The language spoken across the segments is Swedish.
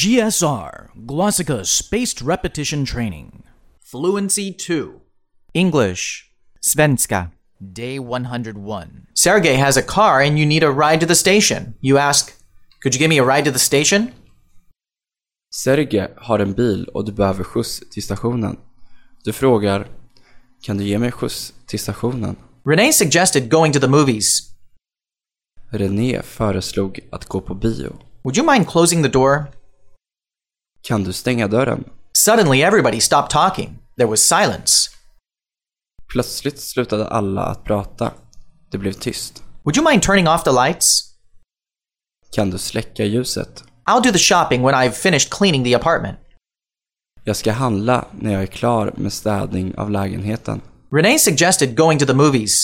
GSR, Glossika Spaced Repetition Training. Fluency 2. English. Svenska. Day 101. Sergey has a car and you need a ride to the station. You ask, could you give me a ride to the station? Sergej har en bil och du behöver skjuts till stationen. Du frågar, kan du ge mig skjuts till stationen? Renee suggested going to the movies. René föreslog att gå på bio. Would you mind closing the door? Kan du stänga dörren? Suddenly everybody stopped talking. There was silence. Plötsligt slutade alla att prata. Det blev tyst. Would you mind turning off the lights? Kan du släcka ljuset? I'll do the shopping when I've finished cleaning the apartment. Jag ska handla när jag är klar med städning av lägenheten. Renee suggested going to the movies.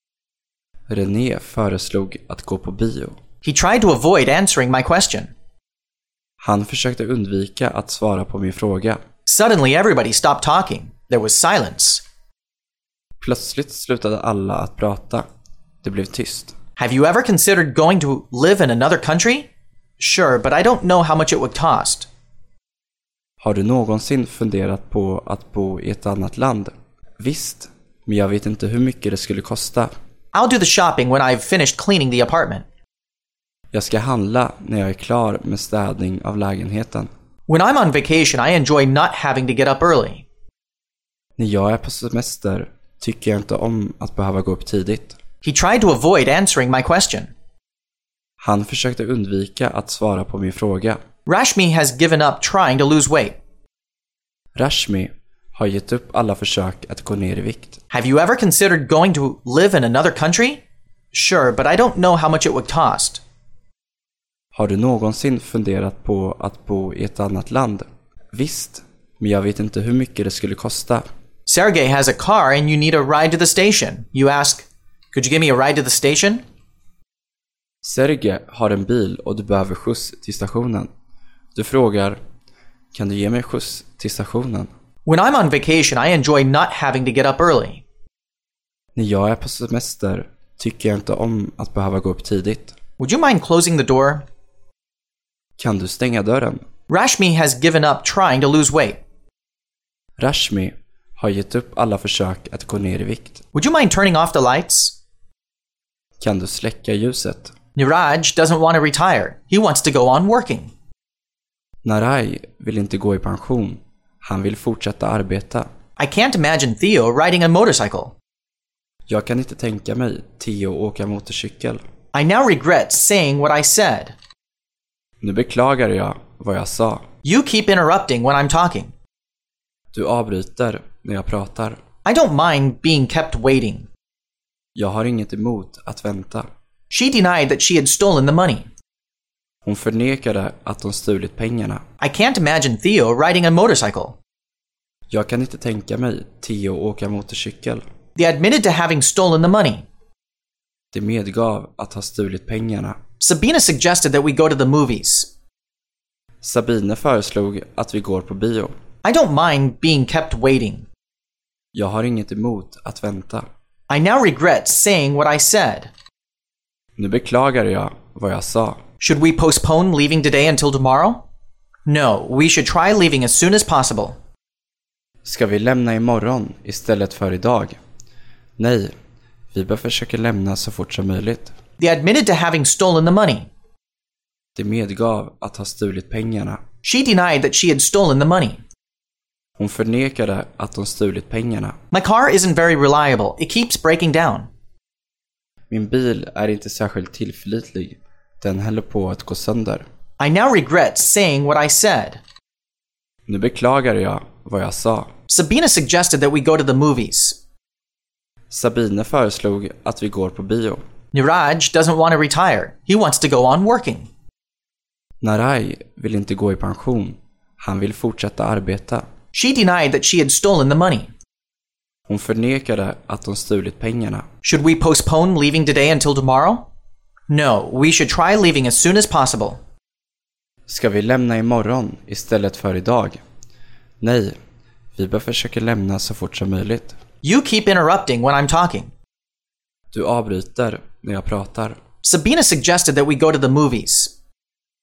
René föreslog att gå på bio. He tried to avoid answering my question. Han försökte undvika att svara på min fråga. Suddenly everybody stopped talking. There was silence. Plötsligt slutade alla att prata. Det blev tyst. Have you ever considered going to live in another country? Sure, but I don't know how much it would cost. Har du någonsin funderat på att bo i ett annat land? Visst, men jag vet inte hur mycket det skulle kosta. I'll do the shopping when I've finished cleaning the apartment. Jag ska handla när jag är klar med städning av lägenheten. When I'm on vacation, I enjoy not having to get up early. När jag är på semester tycker jag inte om att behöva gå upp tidigt. He tried to avoid answering my question. Han försökte undvika att svara på min fråga. Rashmi has given up trying to lose weight. Rashmi har gett upp alla försök att gå ner i vikt. Have you ever considered going to live in another country? Sure, but I don't know how much it would cost. Har du någonsin funderat på att bo i ett annat land? Visst, men jag vet inte hur mycket det skulle kosta. Sergey has a car and you need a ride to the station. You ask, could you give me a ride to the station? Sergej har en bil och du behöver skjuts till stationen. Du frågar, kan du ge mig skjuts till stationen? When I'm on vacation, I enjoy not having to get up early. När jag är på semester tycker jag inte om att behöva gå upp tidigt. Would you mind closing the door? Kan du stänga dörren? Rashmi has given up trying to lose weight. Rashmi har gett upp alla försök att gå ner i vikt. Would you mind turning off the lights? Kan du släcka ljuset? Niraj doesn't want to retire. He wants to go on working. Naraj vill inte gå i pension. Han vill fortsätta arbeta. I can't imagine Theo riding a motorcycle. Jag kan inte tänka mig Theo åka motorcykel. I now regret saying what I said. Nu beklagar jag vad jag sa. You keep interrupting when I'm talking. Du avbryter när jag pratar. I don't mind being kept waiting. Jag har inget emot att vänta. She denied that she had stolen the money. Hon förnekade att hon stulit pengarna. I can't imagine Theo riding a motorcycle. Jag kan inte tänka mig Theo åka motorcykel. They admitted to having stolen the money. De medgav att ha stulit pengarna. Sabina suggested that we go to the movies. Sabine föreslog att vi går på bio. I don't mind being kept waiting. Jag har inget emot att vänta. I now regret saying what I said. Nu beklagar jag vad jag sa. Should we postpone leaving today until tomorrow? No, we should try leaving as soon as possible. Ska vi lämna imorgon istället för idag? Nej, vi bör försöka lämna så fort som möjligt. They admitted to having stolen the money. De medgav att ha stulit pengarna. She denied that she had stolen the money. Hon förnekade att hon stulit pengarna. My car isn't very reliable. It keeps breaking down. Min bil är inte särskilt tillförlitlig. Den håller på att gå sönder. I now regret saying what I said. Nu beklagar jag vad jag sa. Sabina suggested that we go to the movies. Sabine föreslog att vi går på bio. Niraj doesn't want to retire. He wants to go on working. Naraj vill inte gå i pension. Han vill fortsätta arbeta. She denied that she had stolen the money. Hon förnekade att hon stulit pengarna. Should we postpone leaving today until tomorrow? No, we should try leaving as soon as possible. Ska vi lämna imorgon istället för idag? Nej, vi bör försöka lämna så fort som möjligt. You keep interrupting when I'm talking. Du avbryter när jag pratar. Sabina suggested that we go to the movies.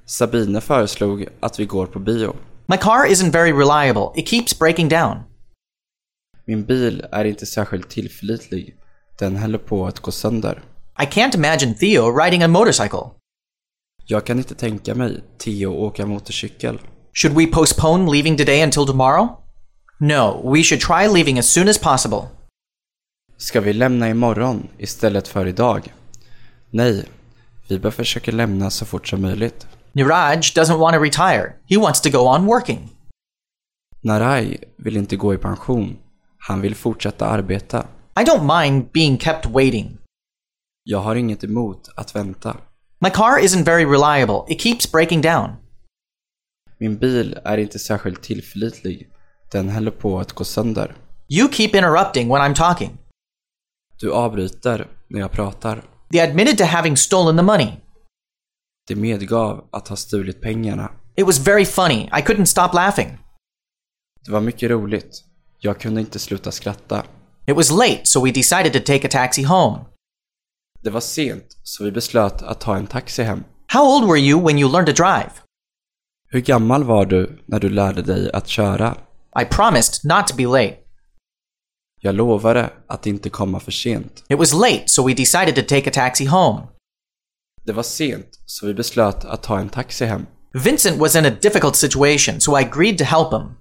Sabine föreslog att vi går på bio. My car isn't very reliable. It keeps breaking down. Min bil är inte särskilt tillförlitlig. Den håller på att gå sönder. I can't imagine Theo riding a motorcycle. Jag kan inte tänka mig Theo åka motorcykel. Should we postpone leaving today until tomorrow? No, we should try leaving as soon as possible. Ska vi lämna imorgon istället för idag? Nej, vi bör försöka lämna så fort som möjligt. Niraj doesn't want to retire. He wants to go on working. Naraj vill inte gå i pension. Han vill fortsätta arbeta. I don't mind being kept waiting. Jag har inget emot att vänta. My car isn't very reliable. It keeps breaking down. Min bil är inte särskilt tillförlitlig. Den håller på att gå sönder. You keep interrupting when I'm talking. Du avbryter när jag pratar. They admitted to having stolen the money. De medgav att ha stulit pengarna. It was very funny. I couldn't stop laughing. Det var mycket roligt. Jag kunde inte sluta skratta. It was late, so we decided to take a taxi home. Det var sent, så vi beslöt att ta en taxi hem. How old were you when you learned to drive? Hur gammal var du när du lärde dig att köra? I promised not to be late. Jag lovade att inte komma för sent. It was late, so we decided to take a taxi home. Det var sent, så vi beslöt att ta en taxi hem. Vincent was in a difficult situation, so I agreed to help him.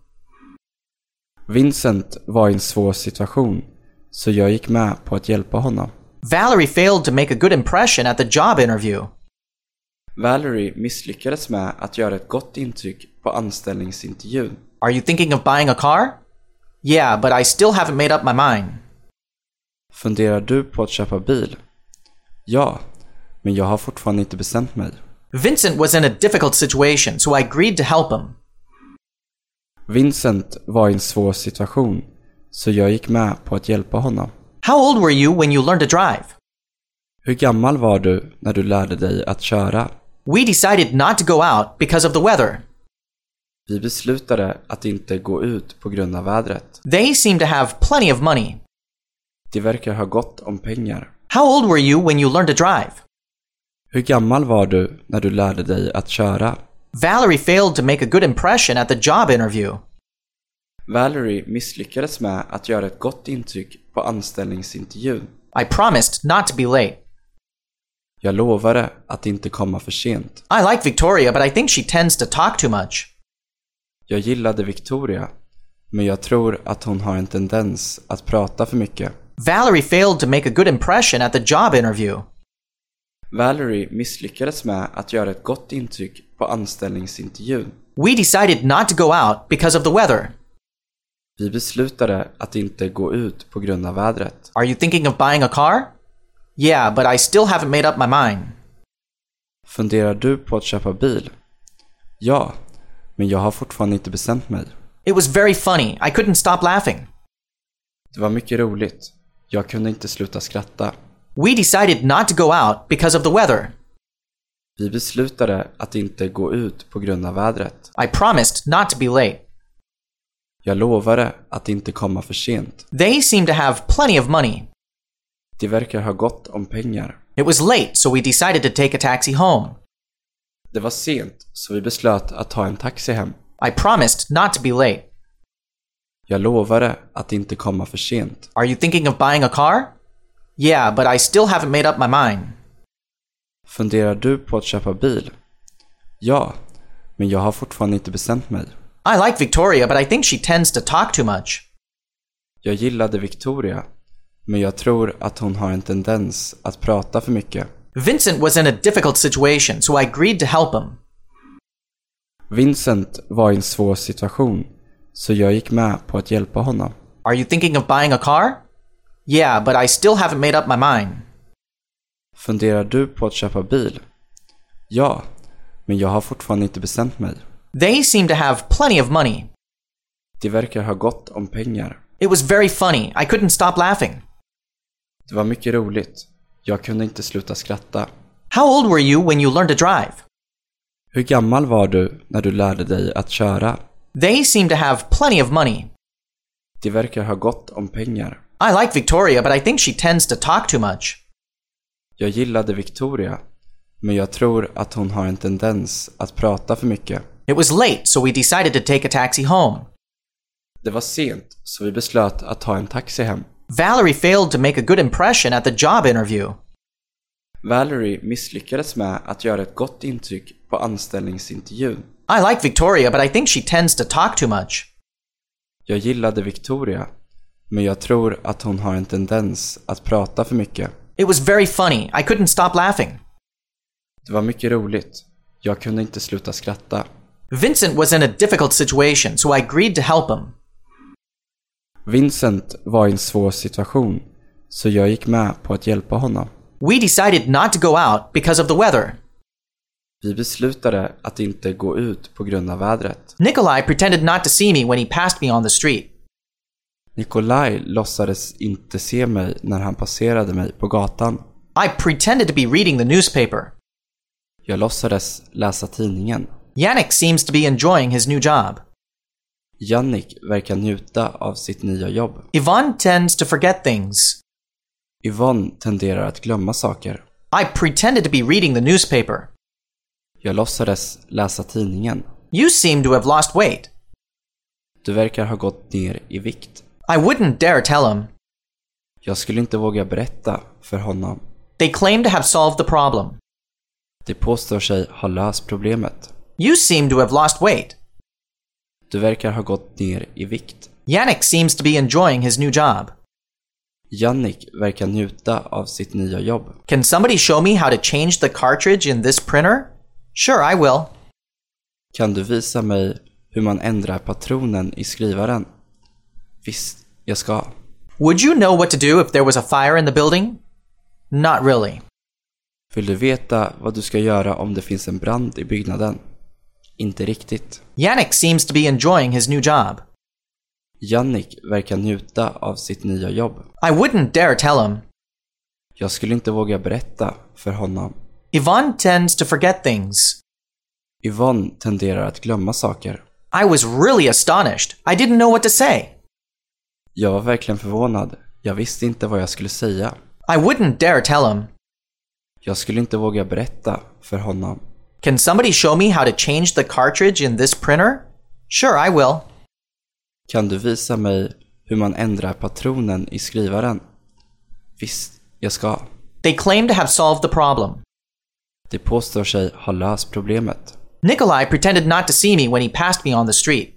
Vincent var i en svår situation, så jag gick med på att hjälpa honom. Valerie failed to make a good impression at the job interview. Valerie misslyckades med att göra ett gott intryck på anställningsintervjun. Are you thinking of buying a car? Yeah, but I still haven't made up my mind. Funderar du på att köpa bil? Ja, men jag har fortfarande inte bestämt mig. Vincent was in a difficult situation, so I agreed to help him. Vincent var i en svår situation, så jag gick med på att hjälpa honom. How old were you when you learned to drive? Hur gammal var du när du lärde dig att köra? We decided not to go out because of the weather. Vi beslutade att inte gå ut på grund av vädret. They seem to have plenty of money. De verkar ha gott om pengar. How old were you when you learned to drive? Hur gammal var du när du lärde dig att köra? Valerie failed to make a good impression at the job interview. Valerie misslyckades med att göra ett gott intryck på anställningsintervjun. I promised not to be late. Jag lovade att inte komma för sent. I like Victoria, but I think she tends to talk too much. Jag gillade Victoria, men jag tror att hon har en tendens att prata för mycket. Valerie failed to make a good impression at the job interview. Valerie misslyckades med att göra ett gott intryck på anställningsintervjun. We decided not to go out because of the weather. Vi beslutade att inte gå ut på grund av vädret. Are you thinking of buying a car? Yeah, but I still haven't made up my mind. Funderar du på att köpa bil? Ja, men jag har fortfarande inte bestämt mig. It was very funny. I couldn't stop laughing. Det var mycket roligt. Jag kunde inte sluta skratta. We decided not to go out because of the weather. Vi beslutade att inte gå ut på grund av vädret. I promised not to be late. Jag lovade att inte komma för sent. They seem to have plenty of money. De verkar ha gott om pengar. It was late, so we decided to take a taxi home. Det var sent, så vi beslöt att ta en taxi hem. I promised not to be late. Jag lovade att inte komma för sent. Are you thinking of buying a car? Yeah, but I still haven't made up my mind. Funderar du på att köpa bil? Ja, men jag har fortfarande inte bestämt mig. I like Victoria, but I think she tends to talk too much. Jag gillade Victoria, men jag tror att hon har en tendens att prata för mycket. Vincent was in a difficult situation, so I agreed to help him. Vincent var i en svår situation, så jag gick med på att hjälpa honom. Are you thinking of buying a car? Yeah, but I still haven't made up my mind. Funderar du på att köpa bil? Ja, men jag har fortfarande inte bestämt mig. They seem to have plenty of money. De verkar ha gott om pengar. It was very funny. I couldn't stop laughing. Det var mycket roligt. Jag kunde inte sluta skratta. How old were you when you learned to drive? Hur gammal var du när du lärde dig att köra? They seem to have plenty of money. De verkar ha gott om pengar. I like Victoria, but I think she tends to talk too much. Jag gillade Victoria, men jag tror att hon har en tendens att prata för mycket. It was late, so we decided to take a taxi home. Det var sent, så vi beslöt att ta en taxi hem. Valerie failed to make a good impression at the job interview. Valerie misslyckades med att göra ett gott intryck på anställningsintervjun. I like Victoria, but I think she tends to talk too much. Jag gillade Victoria, men jag tror att hon har en tendens att prata för mycket. It was very funny. I couldn't stop laughing. Det var mycket roligt. Jag kunde inte sluta skratta. Vincent was in a difficult situation, so I agreed to help him. Vincent var i en svår situation, så jag gick med på att hjälpa honom. We decided not to go out because of the weather. Vi beslutade att inte gå ut på grund av vädret. Nikolai pretended not to see me when he passed me on the street. Nikolaj låtsades inte se mig när han passerade mig på gatan. I pretended to be reading the newspaper. Jag låtsades läsa tidningen. Yannick seems to be enjoying his new job. Jannik verkar njuta av sitt nya jobb. Yvonne tends to forget things. Yvonne tenderar att glömma saker. I pretended to be reading the newspaper. Jag låtsades läsa tidningen. You seem to have lost weight. Du verkar ha gått ner i vikt. I wouldn't dare tell him. Jag skulle inte våga berätta för honom. They claim to have solved the problem. De påstår sig ha löst problemet. You seem to have lost weight. Du verkar ha gått ner i vikt. Yannick seems to be enjoying his new job. Jannik verkar njuta av sitt nya jobb. Can somebody show me how to change the cartridge in this printer? Sure, I will. Kan du visa mig hur man ändrar patronen i skrivaren? Visst, jag ska. Would you know what to do if there was a fire in the building? Not really. Vill du veta vad du ska göra om det finns en brand i byggnaden? Inte riktigt. Yannick seems to be enjoying his new job. Jannik verkar njuta av sitt nya jobb. I wouldn't dare tell him. Jag skulle inte våga berätta för honom. Yvonne tends to forget things. Yvonne tenderar att glömma saker. I was really astonished. I didn't know what to say. Jag var verkligen förvånad. Jag visste inte vad jag skulle säga. I wouldn't dare tell him. Jag skulle inte våga berätta för honom. Can somebody show me how to change the cartridge in this printer? Sure, I will. Kan du visa mig hur man ändrar patronen i skrivaren? Visst, jag ska. They claim to have solved the problem. De påstår sig ha löst problemet. Nikolai pretended not to see me when he passed me on the street.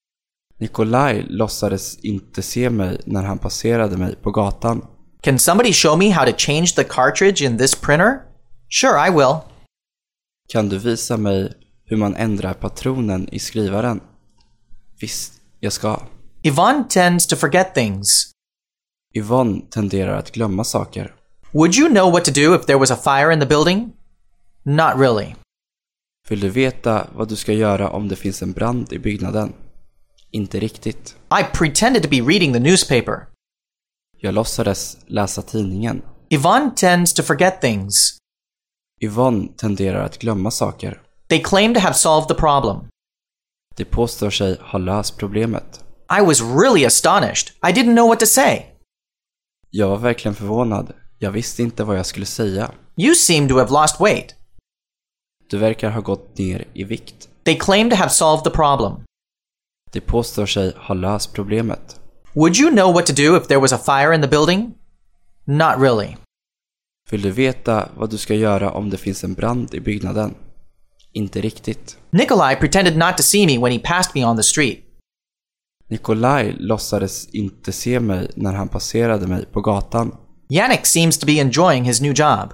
Nikolaj låtsades inte se mig när han passerade mig på gatan. Can somebody show me how to change the cartridge in this printer? Sure, I will. Kan du visa mig hur man ändrar patronen i skrivaren? Visst, jag ska. Yvonne tends to forget things. Yvonne tenderar att glömma saker. Would you know what to do if there was a fire in the building? Not really. Vill du veta vad du ska göra om det finns en brand i byggnaden? Inte riktigt. I pretended to be reading the newspaper. Jag låtsades läsa tidningen. Yvonne tends to forget things. Yvonne tenderar att glömma saker. They claim to have solved the problem. De påstår sig ha löst problemet. I was really astonished. I didn't know what to say. Jag var verkligen förvånad. Jag visste inte vad jag skulle säga. You seem to have lost weight. Du verkar ha gått ner i vikt. They claim to have solved the problem. De påstår sig ha löst problemet. Would you know what to do if there was a fire in the building? Not really. Vill du veta vad du ska göra om det finns en brand i byggnaden? Inte riktigt. Nikolai pretended not to see me when he passed me on the street. Nikolaj låtsades inte se mig när han passerade mig på gatan. Yannick seems to be enjoying his new job.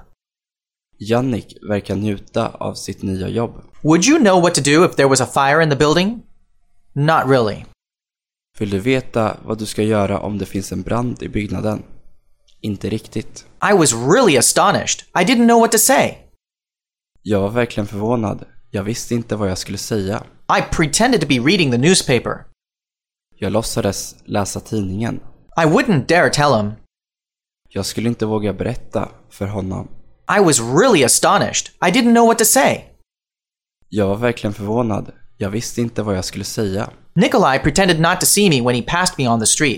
Jannik verkar njuta av sitt nya jobb. Would you know what to do if there was a fire in the building? Not really. Vill du veta vad du ska göra om det finns en brand i byggnaden? Inte riktigt. I was really astonished. I didn't know what to say. Jag var verkligen förvånad. Jag visste inte vad jag skulle säga. I pretended to be reading the newspaper. Jag låtsades läsa tidningen. I wouldn't dare tell him. Jag skulle inte våga berätta för honom. I was really astonished. I didn't know what to say. Jag var verkligen förvånad. Jag visste inte vad jag skulle säga. Nikolai pretended not to see me when he passed me on the street.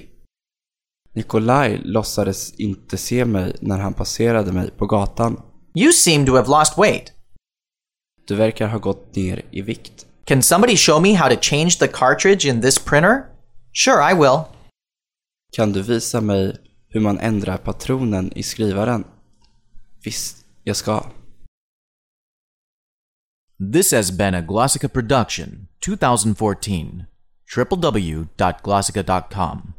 Nikolaj låtsades inte se mig när han passerade mig på gatan. You seem to have lost weight. Du verkar ha gått ner i vikt. Can somebody show me how to change the cartridge in this printer? Sure, I will. Kan du visa mig hur man ändrar patronen i skrivaren? Visst, jag ska. This has been a Glossica production, 2014. www.glossica.com